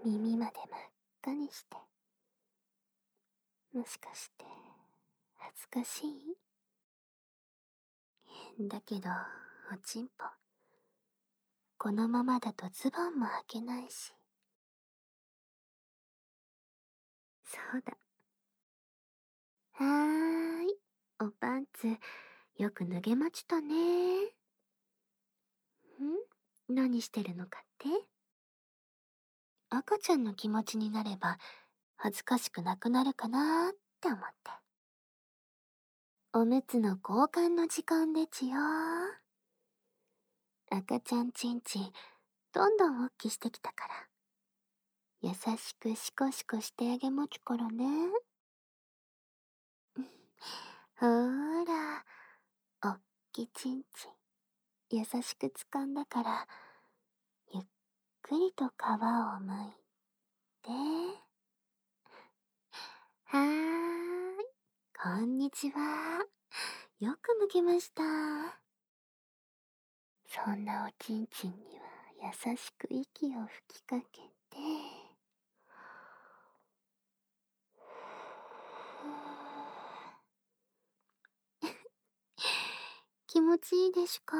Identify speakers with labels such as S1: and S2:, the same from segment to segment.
S1: 耳まで真っ赤にして。もしかして恥ずかしい？だけどおちんぽ、このままだとズボンも履けないし。そうだ。はーい、おパンツよく脱げましたね。何してるのかって？赤ちゃんの気持ちになれば恥ずかしくなくなるかなーって思って。おむつの交換の時間でちよー。赤ちゃんちんちんどんどんおっきしてきたから、優しくシコシコしてあげもちからね。ほーら、おっきちんちん優しく掴んだから、ゆっくりと皮をむいて。はーい、こんにちは。よくむけました。そんなおちんちんには優しく息を吹きかけて、気持ちいいでしゅか？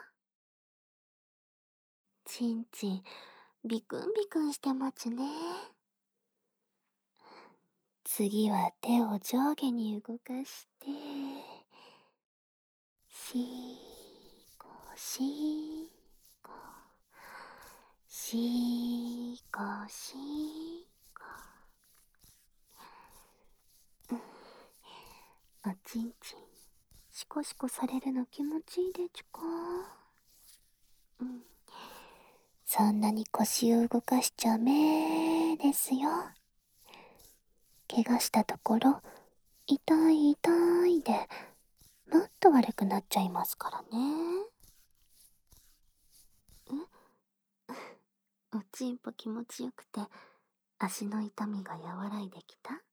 S1: ちんちんビクンビクンしてまちね。次は手を上下に動かして、しーこしーこ、しーこしーこ。おちんちんシコシコされるの気持ちいいでちゅか？そんなに腰を動かしちゃめですよ。怪我したところ、痛い痛いでもっと悪くなっちゃいますからね。おちんぽ気持ちよくて足の痛みが和らいできた？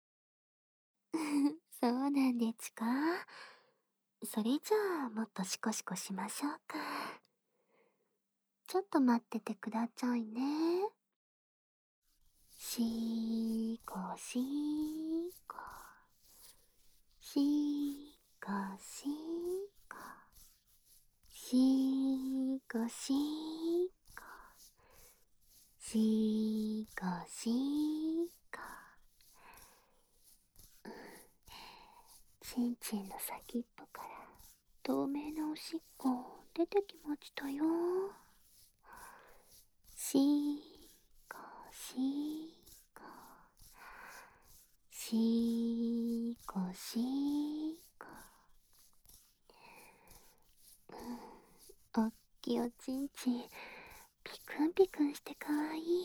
S1: そうなんでちゅか？それじゃあもっとシコシコしましょうか。ちょっと待っててくださいね。しーこしーこ、しーこしーこ、しーこしーこ、しーこしーこ。ちんちんの先っぽから透明なおしっこ出てきましたよ。しーこしーこ、しーこしーこ。おっきいおちんちんピクンピクンしてかわいい。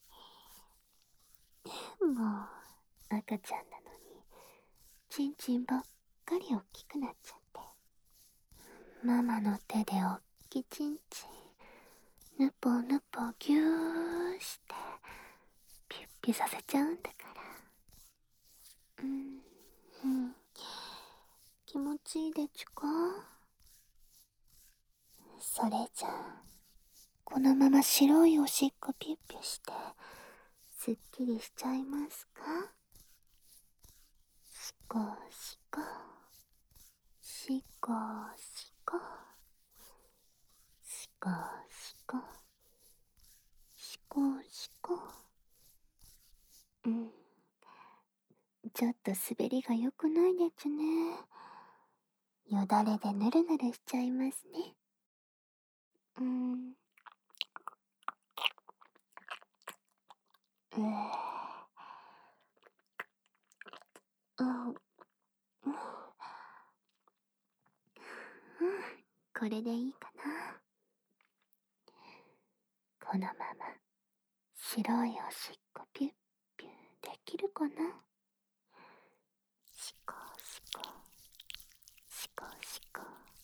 S1: もう赤ちゃんなのにちんちんばっかりおっきくなっちゃって、ママの手でおっきちんちんぬぽぬぽぎゅーしてピュッピュさせちゃうんだから。気持ちいいでちゅか？それじゃあこのまま白いおしっこピュッピュしてすっきりしちゃいますか？しこしこしこしこしこしこしこしこ。ちょっと滑りが良くないでちゅね。よだれでぬるぬるしちゃいますね。うーん。あ、これでいいかな。このまま白いおしっこピュッピュできるかな。しこしこしこしこ。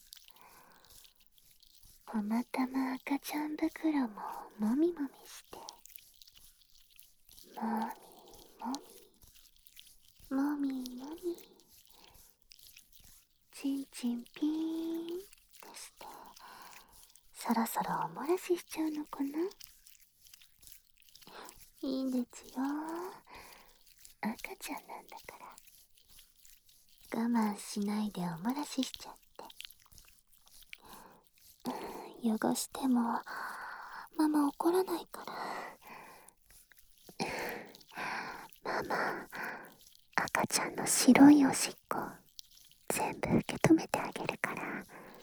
S1: たまたま赤ちゃん袋ももみもみして、もみもみもみもみ、ちんちんピーンってして、そろそろおもらししちゃうのかな。 いいんですよ。赤ちゃんなんだから。我慢しないでお漏らししちゃって。汚しても、ママ怒らないから。ママ、赤ちゃんの白いおしっこ、全部受け止めてあげるから。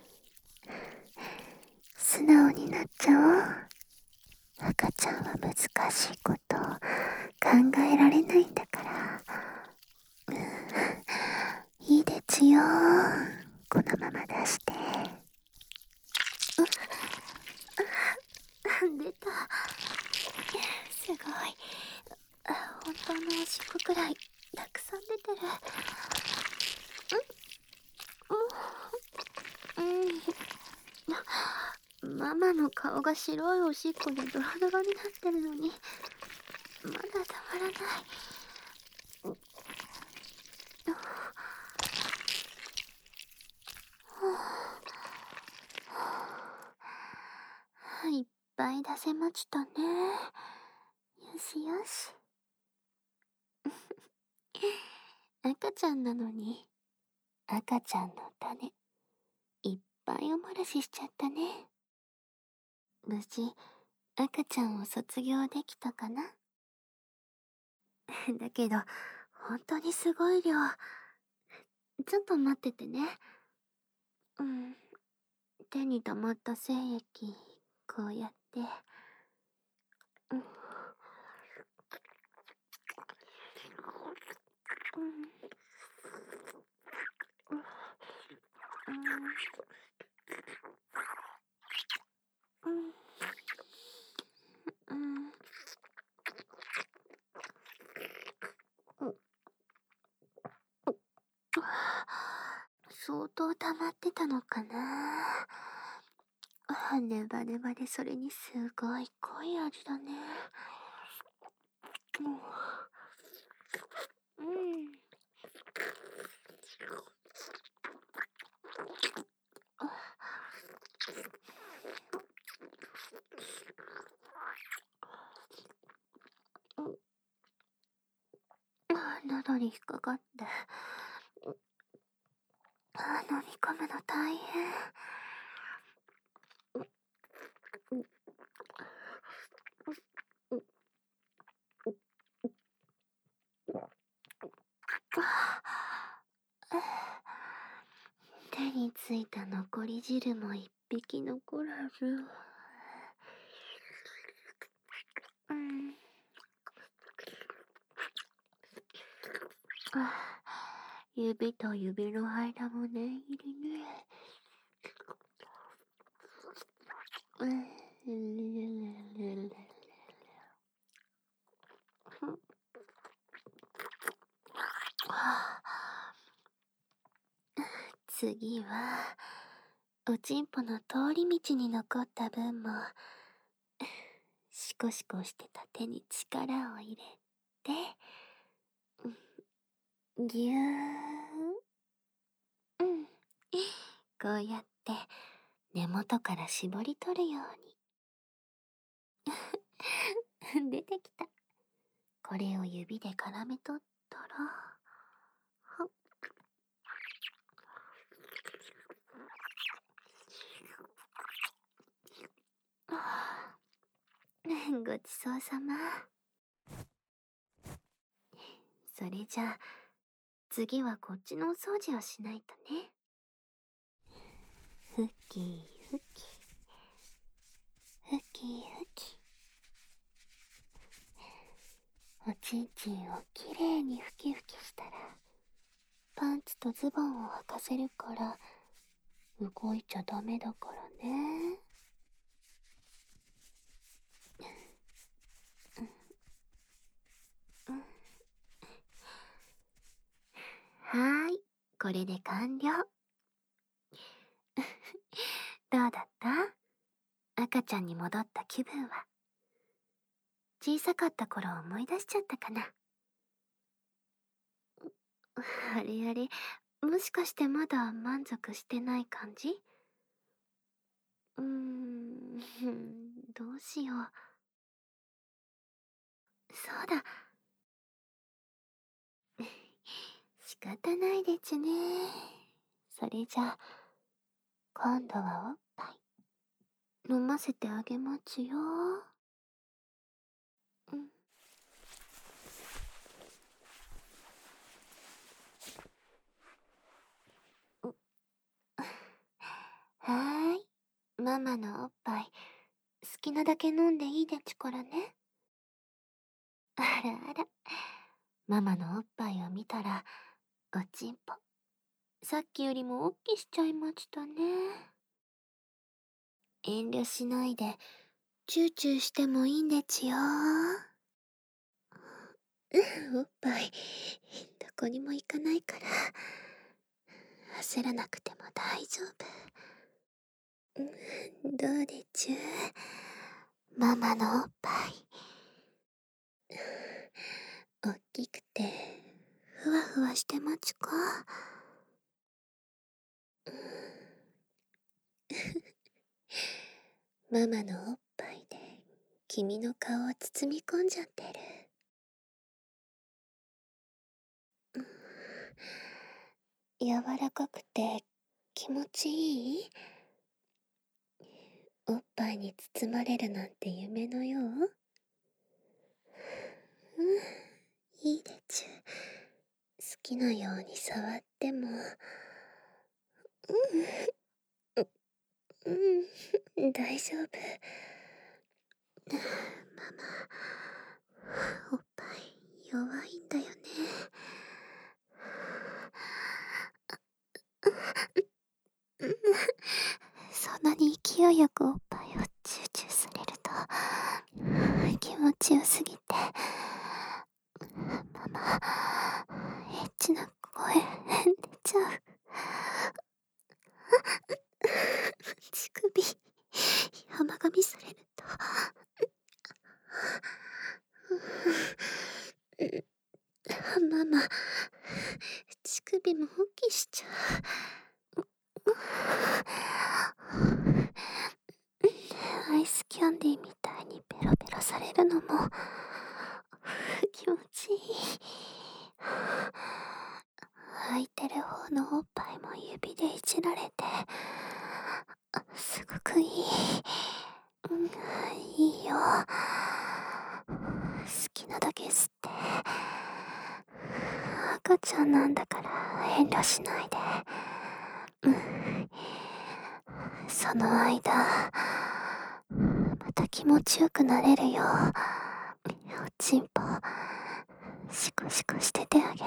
S1: 素直になっちゃおう。赤ちゃんは難しいこと考えられないんだから。いいですよ。このまま出して。出た。すごい。本当のおしっこくらいたくさん出てる。ママの顔が白いおしっこでドロドロになってるのに、まだたまらない。いっぱい出せましたね。よしよし。赤ちゃんなのに、赤ちゃんの種、いっぱいお漏らししちゃったね。無事、赤ちゃんを卒業できたかな。だけど、本当にすごい量。ちょっと待っててね。手に溜まった精液、こうやって。相当溜まってたのかな。ネバネバでそれにすごい濃い味だね。喉に引っかかって。飲み込むの大変。手についた残り汁も一匹残らず。指と指の間も念入りね。次は、おちんぽの通り道に残った分も、シコシコしてた手に力を入れて、ぎゅーん。こうやって根元から絞り取るように。出てきた。これを指で絡め取ったら、ごちそうさま。それじゃあ、次はこっちのお掃除をしないとね。ふきふき。ふきふき。おちんちんをきれいにふきふきしたら、パンツとズボンを履かせるから、動いちゃダメだからね。はーい、これで完了。どうだった？赤ちゃんに戻った気分は。小さかった頃を思い出しちゃったかな。あれあれ、もしかしてまだ満足してない感じ？どうしよそうだ。仕方ないでちゅね。それじゃあ、今度はおっぱい飲ませてあげまちゅよ。うん。はーい。ママのおっぱい、好きなだけ飲んでいいでちゅからね。あらあら。ママのおっぱいを見たら、おちんぽ、さっきよりもおっきしちゃいましたね。遠慮しないで、チューチューしてもいいんでちよ。おっぱい、どこにも行かないから、焦らなくても大丈夫。どうでちゅママのおっぱい。おっきくて、ふわふわしてまちゅか。ママのおっぱいで、君の顔を包み込んじゃってる。柔らかくて気持ちいい？おっぱいに包まれるなんて夢のよう？いいでちゅ。好きなように触っても。大丈夫。ママ、おっぱい弱いんだよね。そんなに勢いよくおっぱいをチューチューされると気持ちよすぎて、ママ、エッチな声出ちゃう。乳首甘噛みされるとママ、乳首も大きしちゃう。アイスキャンディーみたいにペロペロされるのも気持ちいい。空いてる方のおっぱいも指でいじられて、すごくいい。いいよ。好きなだけ吸って。赤ちゃんなんだから遠慮しないで。その間、また気持ちよくなれるよ。おちんぽ、シコシコしててあげる。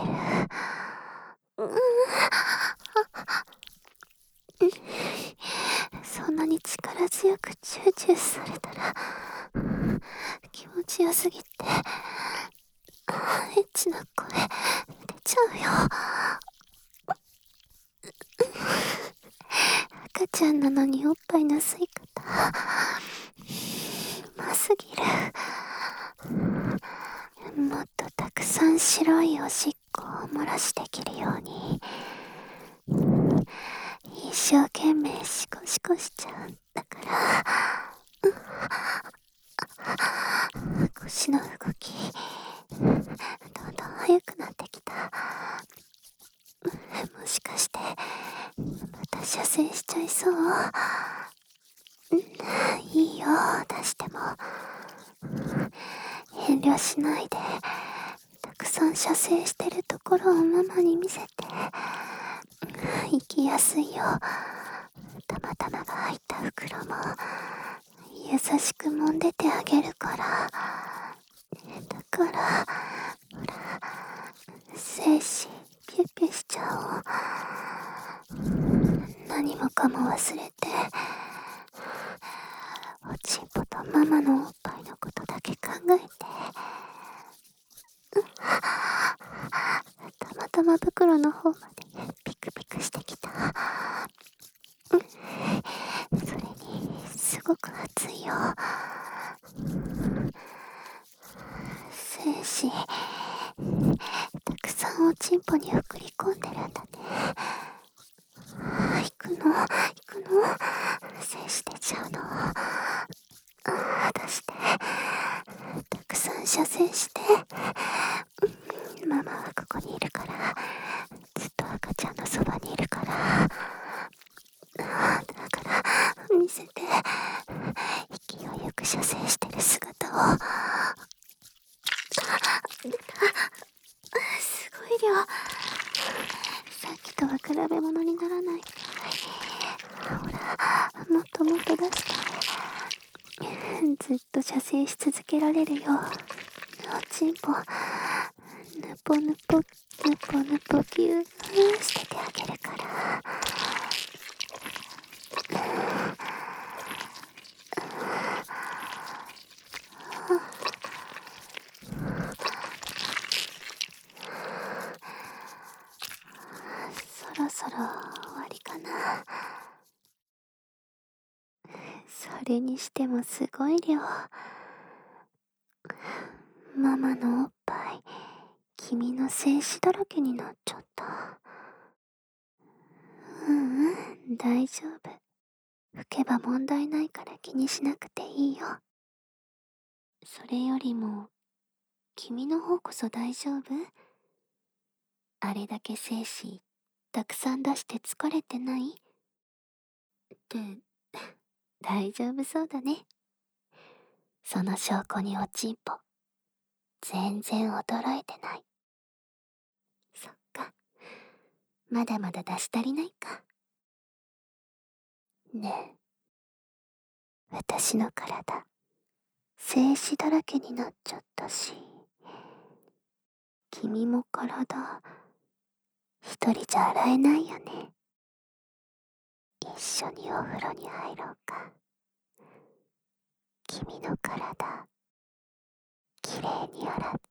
S1: そんなに力強くチューチューされたら気持ちよすぎてエッチな声出ちゃうよ。赤ちゃんなのにおっぱいの吸い方うますぎる。もっとたくさん白いおしっこを漏らしできるように一生懸命シコシコしちゃうんだから。腰の動きどんどん速くなってきた。もしかしてまた射精しちゃいそう？いいよ、出しても。遠慮しないで、たくさん射精してるところをママに見せて。行きやすいよ。玉々が入った袋も優しく揉んでてあげるから。だからほら、精子ピュッピュしちゃおう。何もかも忘れておちんぽとママのおっぱいのことだけ考えて。たまたま袋の方までピクピクしてきた。それにすごく熱いよ。精子たくさんおちんぽに送り込んでるんだね。行くの精子出ちゃうの。出して。たくさん射精して。ママはここにいるから、ずっと赤ちゃんのそばにいるから。だから見せて。勢いよく射精してる姿を。出た。すごい量。さっきとは比べ物にならない。ほら、もっともっと出して。ずっと射精し続けられるよ。おちんぽ、ぬぽぬぽ、ぬぽぬぽぎゅーしててあげるから。そろそろ終わりかな。それにしてもすごい量。ママのおっぱい、君の精子だらけになっちゃった。大丈夫。拭けば問題ないから気にしなくていいよ。それよりも、君の方こそ大丈夫？あれだけ精子、たくさん出して疲れてない？って、大丈夫そうだね。その証拠におちんぽ、全然衰えてない。そっか。まだまだ出し足りないか。ねえ、私の体、精子だらけになっちゃったし、君も体、一人じゃ洗えないよね。一緒にお風呂に入ろうか。君の体、きれいに洗っ